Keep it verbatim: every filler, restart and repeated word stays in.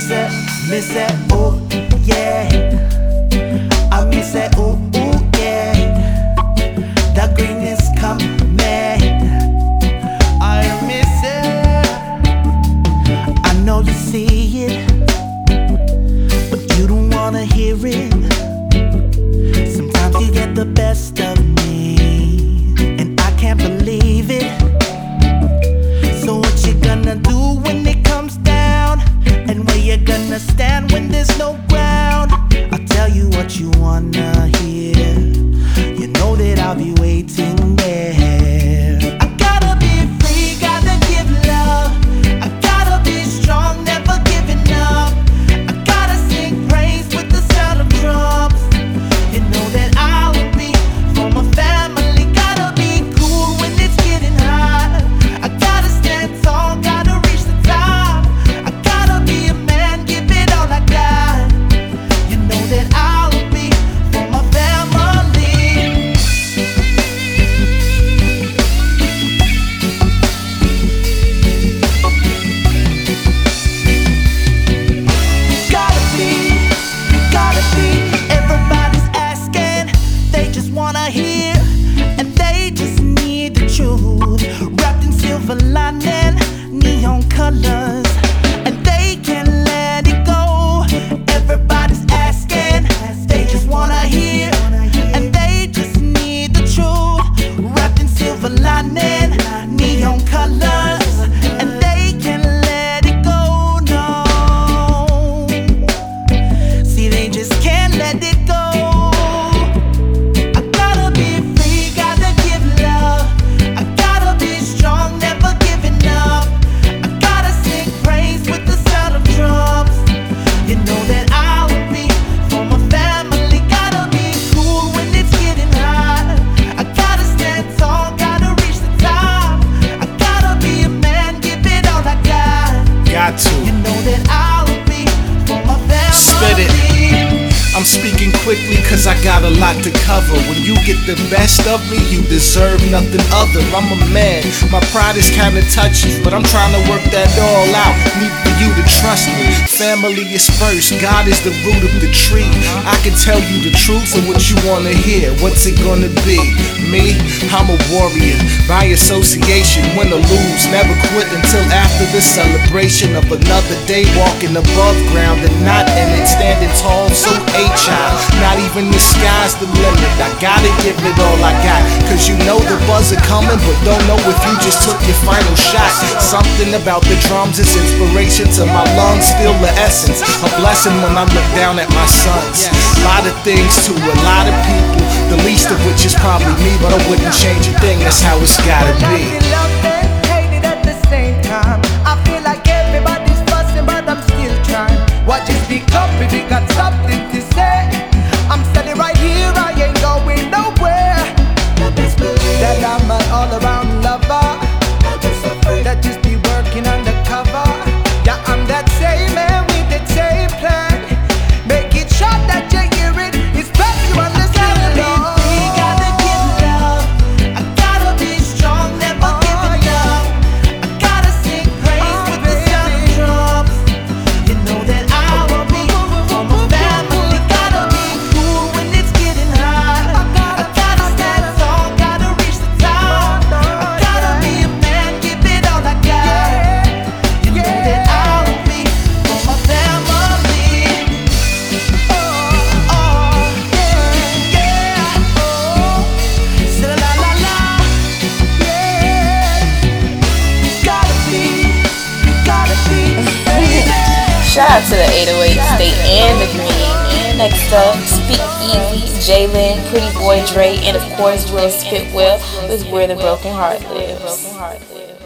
miss it, miss it, oh yeah. I miss it, oh, oh yeah. The green is coming, I miss it. I know you see it, but you don't wanna hear it. Sometimes you get the best of me, and I can't believe it. So what you gonna do when it comes down? And where you gonna stand when there's no ground? I'll tell you what you wanna hear. You know that I'll be waiting there. I gotta be free, gotta give love. I gotta be strong, never giving up. I gotta sing praise with the sound of drums. You know that I'll be for my family. Gotta be cool when it's getting hot. I gotta stand tall, gotta reach the top. I gotta be a man, give it all I got. You know that I'll be for my family. Gotta be, gotta be. Everybody's asking, they just wanna hear, and they just need the truth. Wrapped in silver lining, neon colors, and they can't let it go. Everybody's asking, they just wanna hear, and they just need the truth. Wrapped in silver lining, neon colors, and they can't let it go, no. See, they just can't let it go. I gotta be free, gotta give love. I gotta be strong, never giving up. I gotta sing praise with the sound of drums. You know that I'll be for my family. Gotta be cool when it's getting hot. I gotta stand tall, gotta reach the top. I gotta be a man, give it all I got. Got to. You know that I'll be for my family. Spit it. I'm speaking quickly cause I got a lot to cover. When you get the best of me, you deserve nothing other. I'm a man, my pride is kinda touchy, but I'm trying to work that all out. Need for you to trust me. Family is first, God is the root of the tree. I can tell you the truth and what you wanna hear. What's it gonna be? Me? I'm a warrior by association. Win or lose, never quit until after the celebration of another day. Walking above ground and not in it, standing tall, so A-child. Not even the sky's the limit. I gotta give it all I got, cause you know the buzzer coming, but don't know if you just took your final shot. Something about the drums is inspiration to my lungs, feel the essence. A blessing when I look down at my sons. A lot of things to a lot of people, the least of which is probably me, but I wouldn't change a thing, that's how it's gotta be. Love and hate it at the same time. I feel like everybody's fussing, but I'm still trying. Watch it speak up if you got something to say. I'm standing right here, I ain't going nowhere. That I'm an all-around lover, that just be working undercover. Yeah, I'm that same man with that same plan. Make it sure that you hear it. It's best you understand. Gotta be free, gotta give love. I gotta be strong, never giving up. I gotta sing praise with the sound of drums. You know that I will be for my family. Gotta be cool when it's getting hot. I gotta stand tall, gotta reach the top. I gotta be a man, give it all I got. You know that I will be for my family. Oh, oh, yeah, yeah, oh, sa la la la, yeah. Gotta be, gotta be, baby. Shout out to the eight oh eight State and the Green. And next up, Speak Easy, Jalen, Pretty Boy Dre, and of course Will Spitwell with Where the Broken Heart Lives.